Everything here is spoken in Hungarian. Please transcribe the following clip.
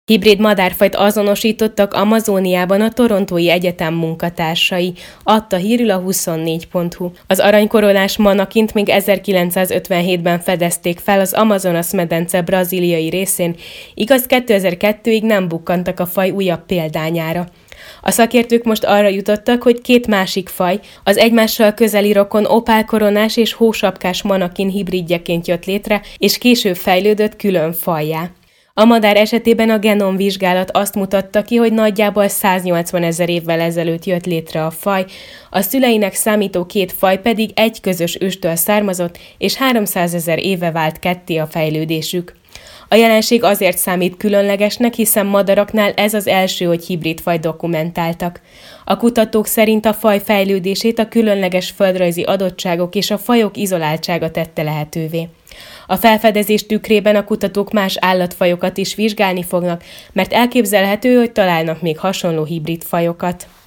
Hibrid madárfajt azonosítottak Amazóniában a Torontói Egyetem munkatársai, adta hírül a 24.hu. Az aranykoronás manakint még 1957-ben fedezték fel az Amazonas-medence brazíliai részén, igaz 2002-ig nem bukkantak a faj újabb példányára. A szakértők most arra jutottak, hogy két másik faj, az egymással közeli rokon opálkoronás és hósapkás manakin hibridjeként jött létre, és később fejlődött külön fajjá. A madár esetében a genomvizsgálat azt mutatta ki, hogy nagyjából 180 000 évvel ezelőtt jött létre a faj, a szüleinek számító két faj pedig egy közös őstől származott, és 300 000 éve vált ketté a fejlődésük. A jelenség azért számít különlegesnek, hiszen madaraknál ez az első, hogy hibrid faj dokumentáltak. A kutatók szerint a faj fejlődését a különleges földrajzi adottságok és a fajok izoláltsága tette lehetővé. A felfedezés tükrében a kutatók más állatfajokat is vizsgálni fognak, mert elképzelhető, hogy találnak még hasonló hibrid fajokat.